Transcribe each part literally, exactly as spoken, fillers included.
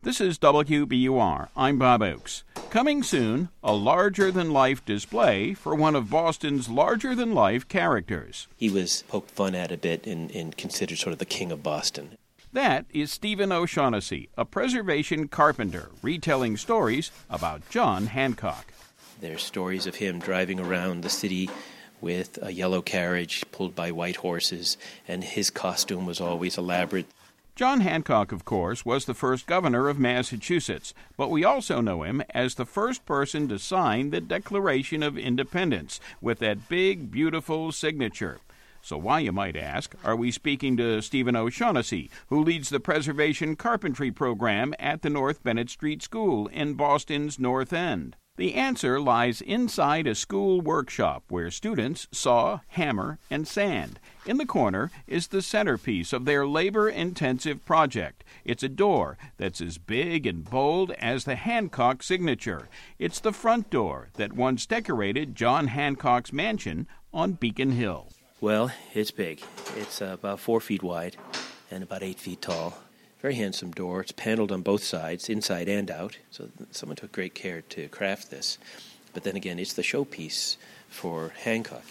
This is W B U R. I'm Bob Oakes. Coming soon, a larger-than-life display for one of Boston's larger-than-life characters. He was poked fun at a bit and, and considered sort of the king of Boston. That is Stephen O'Shaughnessy, a preservation carpenter, retelling stories about John Hancock. There's stories of him driving around the city with a yellow carriage pulled by white horses, and his costume was always elaborate. John Hancock, of course, was the first governor of Massachusetts, but we also know him as the first person to sign the Declaration of Independence with that big, beautiful signature. So why, you might ask, are we speaking to Stephen O'Shaughnessy, who leads the Preservation Carpentry program at the North Bennett Street School in Boston's North End? The answer lies inside a school workshop where students saw, hammer, and sand. In the corner is the centerpiece of their labor-intensive project. It's a door that's as big and bold as the Hancock signature. It's the front door that once decorated John Hancock's mansion on Beacon Hill. Well, it's big. It's uh, about four feet wide and about eight feet tall. Very handsome door. It's paneled on both sides, inside and out. So someone took great care to craft this. But then again, it's the showpiece for Hancock.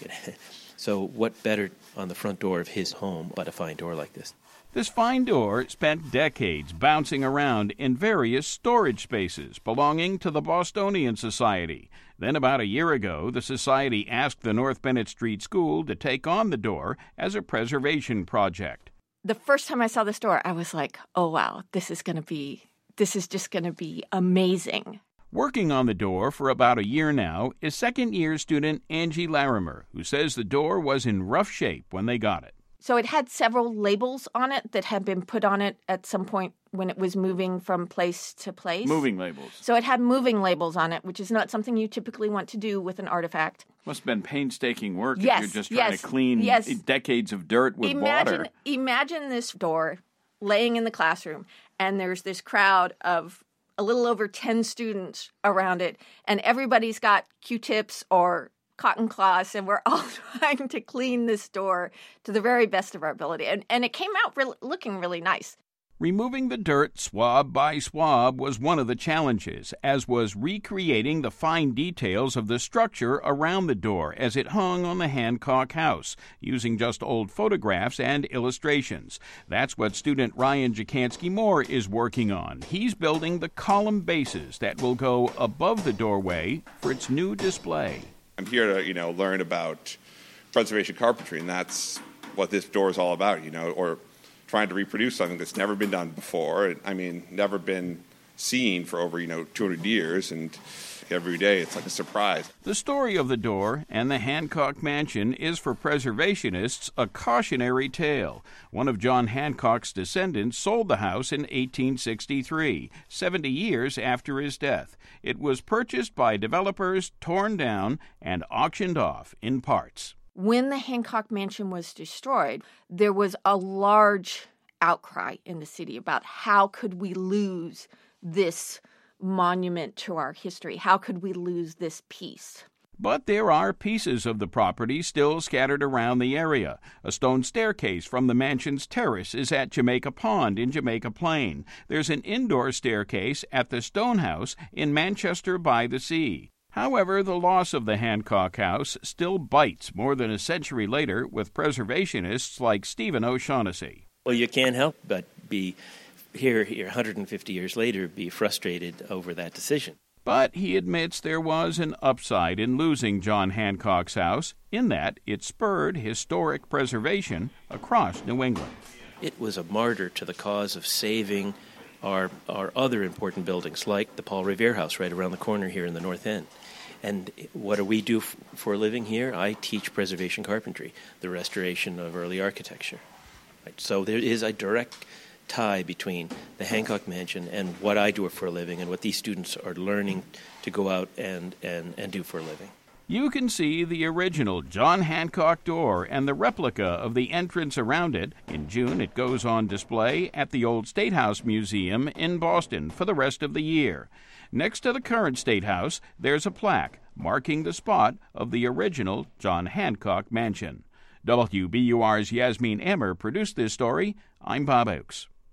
So what better on the front door of his home but a fine door like this? This fine door spent decades bouncing around in various storage spaces belonging to the Bostonian Society. Then about a year ago, the Society asked the North Bennett Street School to take on the door as a preservation project. The first time I saw this door, I was like, oh, wow, this is going to be, this is just going to be amazing. Working on the door for about a year now is second-year student Angie Larimer, who says the door was in rough shape when they got it. So it had several labels on it that had been put on it at some point when it was moving from place to place. Moving labels. So it had moving labels on it, which is not something you typically want to do with an artifact. Must have been painstaking work yes, if you're just trying yes, to clean yes. decades of dirt with imagine, water. Imagine this door laying in the classroom, and there's this crowd of a little over ten students around it, and everybody's got Q-tips or cotton cloths, and we're all trying to clean this door to the very best of our ability. And, and it came out re- looking really nice. Removing the dirt swab by swab was one of the challenges, as was recreating the fine details of the structure around the door as it hung on the Hancock house, using just old photographs and illustrations. That's what student Ryan Jakansky-Moore is working on. He's building the column bases that will go above the doorway for its new display. I'm here to, you know, learn about preservation carpentry, and that's what this door is all about, you know, or trying to reproduce something that's never been done before. I mean, never been seen for over, you know, two hundred years, and every day it's like a surprise. The story of the door and the Hancock Mansion is for preservationists a cautionary tale. One of John Hancock's descendants sold the house in eighteen sixty-three, seventy years after his death. It was purchased by developers, torn down, and auctioned off in parts. When the Hancock Mansion was destroyed, there was a large outcry in the city about how could we lose this monument to our history? How could we lose this piece? But there are pieces of the property still scattered around the area. A stone staircase from the mansion's terrace is at Jamaica Pond in Jamaica Plain. There's an indoor staircase at the Stone House in Manchester by the Sea. However, the loss of the Hancock House still bites more than a century later with preservationists like Stephen O'Shaughnessy. Well, you can't help but be here, here one hundred fifty years later, be frustrated over that decision. But he admits there was an upside in losing John Hancock's house, in that it spurred historic preservation across New England. It was a martyr to the cause of saving our, our other important buildings, like the Paul Revere House right around the corner here in the North End. And what do we do f- for a living here? I teach preservation carpentry, the restoration of early architecture. Right? So there is a direct tie between the Hancock Mansion and what I do for a living and what these students are learning to go out and, and, and do for a living. You can see the original John Hancock door and the replica of the entrance around it. In June, it goes on display at the Old State House Museum in Boston for the rest of the year. Next to the current State House, there's a plaque marking the spot of the original John Hancock Mansion. W B U R's Yasmin Emmer produced this story. I'm Bob Oakes.